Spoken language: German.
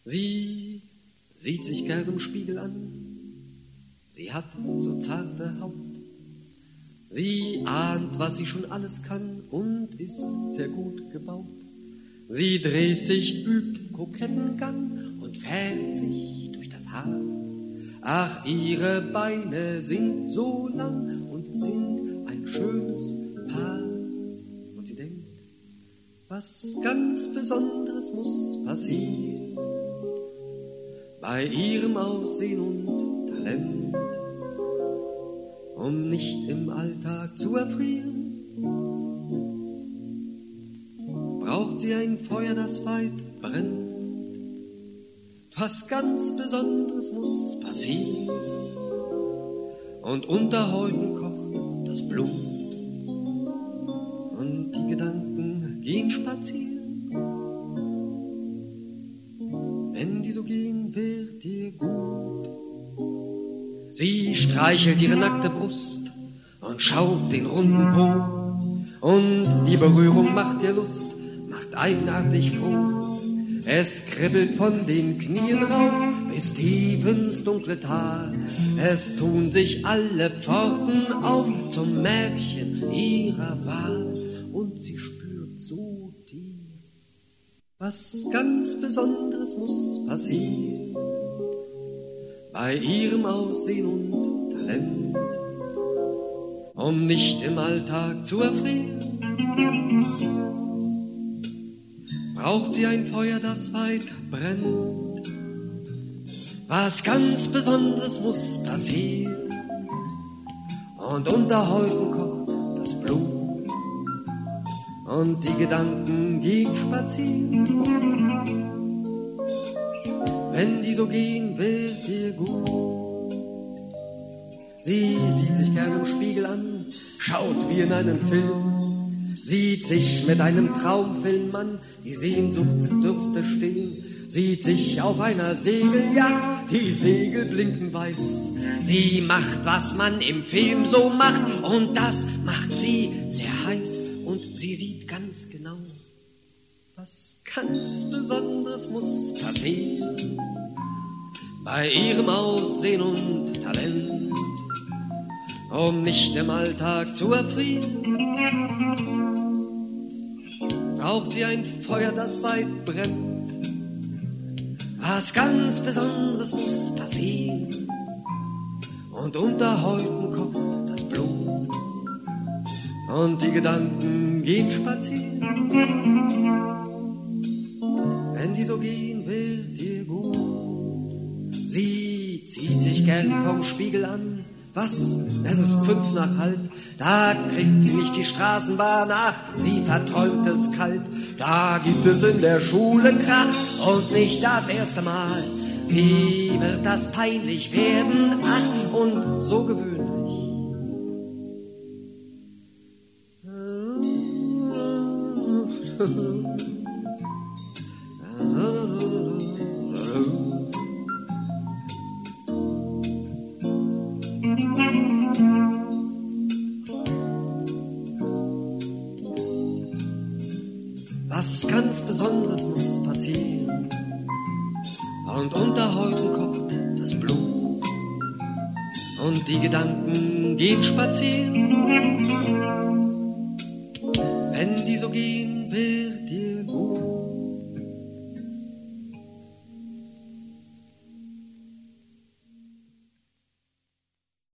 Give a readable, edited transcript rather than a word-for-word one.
Sie sieht sich gern im Spiegel an, sie hat so zarte Haut. Sie ahnt, was sie schon alles kann und ist sehr gut gebaut. Sie dreht sich, übt koketten Gang und fährt sich durch das Haar. Ach, ihre Beine sind so lang und sind ein schönes Paar. Und sie denkt, was ganz Besonderes muss passieren bei ihrem Aussehen und Talent, um nicht im Alltag zu erfrieren. Braucht sie ein Feuer, das weit brennt. Was ganz Besonderes muss passieren. Und unter Häuten kocht das Blut. Und die Gedanken gehen spazieren. Wenn die so gehen, wird dir gut. Sie streichelt ihre nackte Brust und schaut den runden Po. Und die Berührung macht ihr Lust, macht eigenartig froh. Es kribbelt von den Knien rauf bis tief ins dunkle Tal. Es tun sich alle Pforten auf zum Märchen ihrer Wahl. Und sie spürt so tief, was ganz Besonderes muss passieren bei ihrem Aussehen und Talent, um nicht im Alltag zu erfrieren. Braucht sie ein Feuer, das weit brennt. Was ganz Besonderes muss passieren. Und unter Häuten kocht das Blut. Und die Gedanken gehen spazieren. Wenn die so gehen, wird dir gut. Sie sieht sich gern im Spiegel an, schaut wie in einem Film. Sieht sich mit einem Traumfilm an, die Sehnsuchtsdürste stehen. Sieht sich auf einer Segelyacht, die Segel blinken weiß. Sie macht, was man im Film so macht, und das macht sie sehr heiß. Und sie sieht ganz genau, was ganz Besonderes muss passieren bei ihrem Aussehen und Talent, um nicht im Alltag zu erfrieren. Braucht sie ein Feuer, das weit brennt. Was ganz Besonderes muss passieren. Und unter Häuten kocht das Blut. Und die Gedanken gehen spazieren. Wenn die so gehen, wird dir gut. Sie zieht sich gern vom Spiegel an. Was? Es ist 5:05. Da kriegt sie nicht die Straßenbahn. Ach, sie verträumt es kalt. Da gibt es in der Schule Krach und nicht das erste Mal. Wie wird das peinlich werden? Ach, und so gewöhnlich. Was ganz Besonderes muss passieren. Und unter Häuten kocht das Blut. Und die Gedanken gehen spazieren. Wenn die so gehen will,